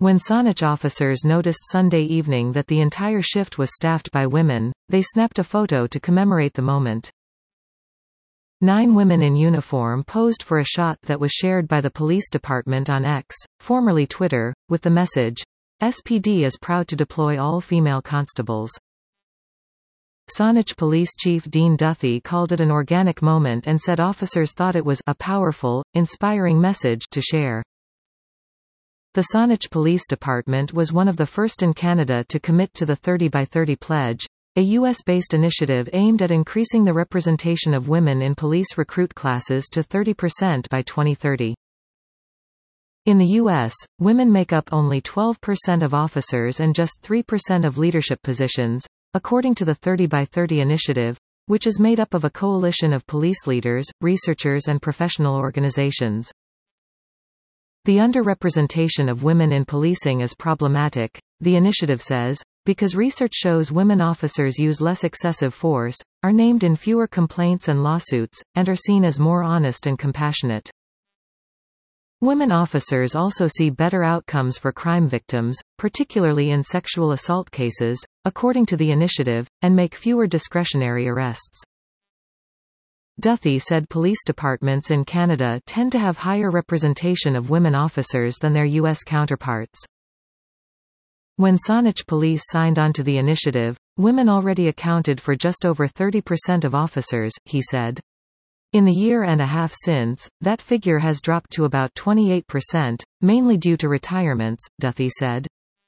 When Saanich officers noticed Sunday evening that the entire shift was staffed by women, they snapped a photo to commemorate the moment. 9 women in uniform posed for a shot that was shared by the police department on X, formerly Twitter, with the message, "SPD is proud to deploy all female constables." Saanich Police Chief Dean Duthie called it an organic moment and said officers thought it was a powerful, inspiring message to share. The Saanich Police Department was one of the first in Canada to commit to the 30 by 30 pledge, a US-based initiative aimed at increasing the representation of women in police recruit classes to 30% by 2030. In the U.S., women make up only 12% of officers and just 3% of leadership positions, according to the 30 by 30 initiative, which is made up of a coalition of police leaders, researchers and professional organizations. The underrepresentation of women in policing is problematic, the initiative says, because research shows women officers use less excessive force, are named in fewer complaints and lawsuits, and are seen as more honest and compassionate. Women officers also see better outcomes for crime victims, particularly in sexual assault cases, according to the initiative, and make fewer discretionary arrests. Duthie said police departments in Canada tend to have higher representation of women officers than their U.S. counterparts. When Saanich Police signed on to the initiative, women already accounted for just over 30% of officers, he said. In the year and a half since, that figure has dropped to about 28%, mainly due to retirements, Duthie said.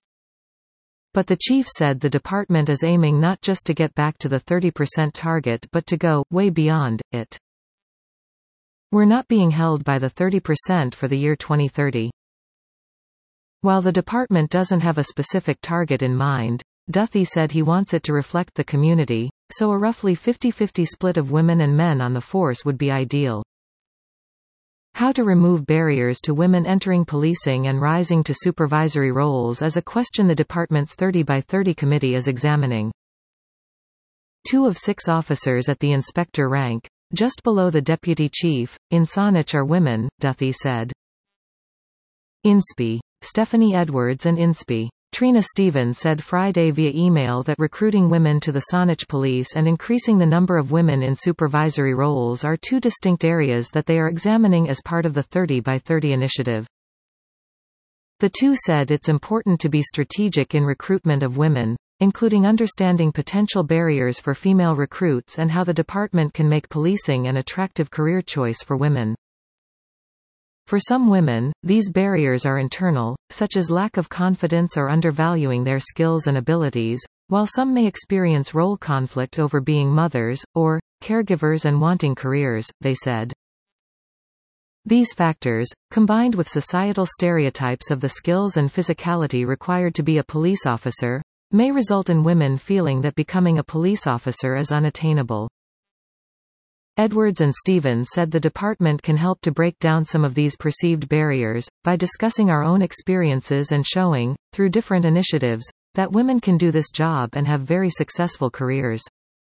But the chief said the department is aiming not just to get back to the 30% target but to go way beyond it. We're not being held by the 30% for the year 2030. While the department doesn't have a specific target in mind, Duthie said he wants it to reflect the community, so a roughly 50-50 split of women and men on the force would be ideal. How to remove barriers to women entering policing and rising to supervisory roles is a question the department's 30 by 30 committee is examining. 2 of 6 officers at the inspector rank, just below the deputy chief, in Saanich are women, Duthie said. INSPE. Stephanie Edwards and INSPE. Trina Stevens said Friday via email that recruiting women to the Saanich Police and increasing the number of women in supervisory roles are 2 distinct areas that they are examining as part of the 30 by 30 initiative. The 2 said it's important to be strategic in recruitment of women, including understanding potential barriers for female recruits and how the department can make policing an attractive career choice for women. For some women, these barriers are internal, such as lack of confidence or undervaluing their skills and abilities, while some may experience role conflict over being mothers, or caregivers and wanting careers, they said. These factors, combined with societal stereotypes of the skills and physicality required to be a police officer, may result in women feeling that becoming a police officer is unattainable. Edwards and Stevens said the department can help to break down some of these perceived barriers, by discussing our own experiences and showing, through different initiatives, that women can do this job and have very successful careers.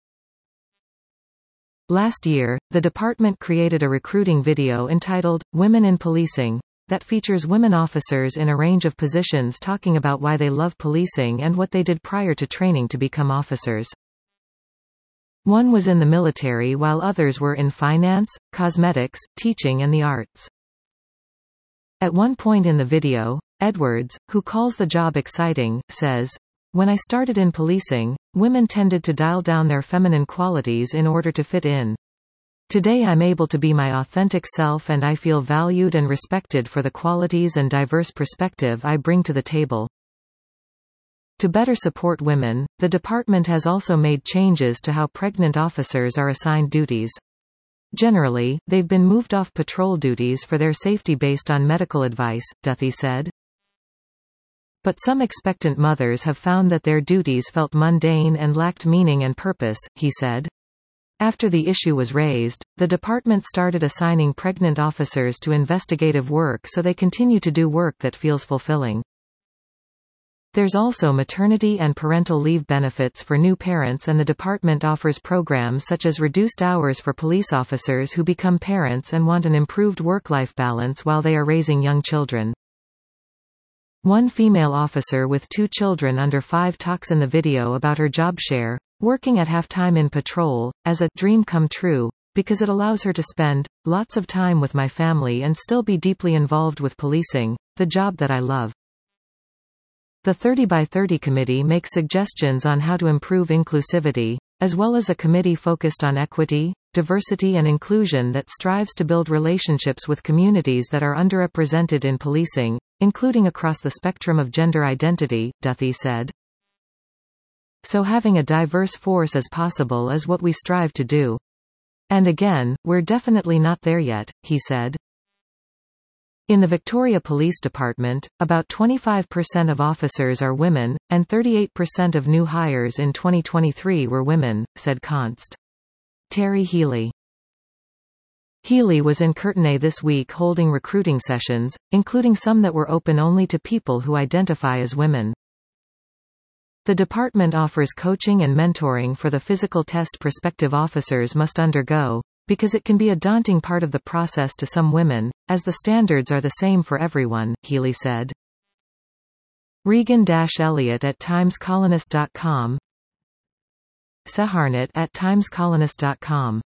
Last year, the department created a recruiting video entitled, Women in Policing, that features women officers in a range of positions talking about why they love policing and what they did prior to training to become officers. One was in the military while others were in finance, cosmetics, teaching and the arts. At one point in the video, Edwards, who calls the job exciting, says, "When I started in policing, women tended to dial down their feminine qualities in order to fit in. Today I'm able to be my authentic self and I feel valued and respected for the qualities and diverse perspective I bring to the table." To better support women, the department has also made changes to how pregnant officers are assigned duties. Generally, they've been moved off patrol duties for their safety based on medical advice, Duthie said. But some expectant mothers have found that their duties felt mundane and lacked meaning and purpose, he said. After the issue was raised, the department started assigning pregnant officers to investigative work so they continue to do work that feels fulfilling. There's also maternity and parental leave benefits for new parents, and the department offers programs such as reduced hours for police officers who become parents and want an improved work-life balance while they are raising young children. One female officer with 2 children under 5 talks in the video about her job share, working at half-time in patrol, as a dream come true, because it allows her to spend lots of time with my family and still be deeply involved with policing, the job that I love. The 30 by 30 committee makes suggestions on how to improve inclusivity, as well as a committee focused on equity, diversity and inclusion that strives to build relationships with communities that are underrepresented in policing, including across the spectrum of gender identity, Duthie said. So having a diverse force as possible is what we strive to do. And again, we're definitely not there yet, he said. In the Victoria Police Department, about 25% of officers are women, and 38% of new hires in 2023 were women, said Const. Terry Healy. Healy was in Courtenay this week holding recruiting sessions, including some that were open only to people who identify as women. The department offers coaching and mentoring for the physical test prospective officers must undergo, because it can be a daunting part of the process to some women, as the standards are the same for everyone, Healy said. Regan-Elliott at timescolonist.com. Seharnett at timescolonist.com